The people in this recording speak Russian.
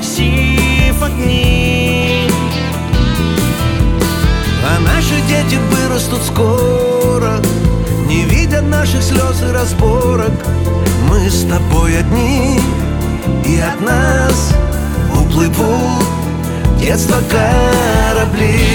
погасив огни. А наши дети вырастут скоро, не видят наших слез и разборок. Мы с тобой одни, и от нас уплывут в детство корабли.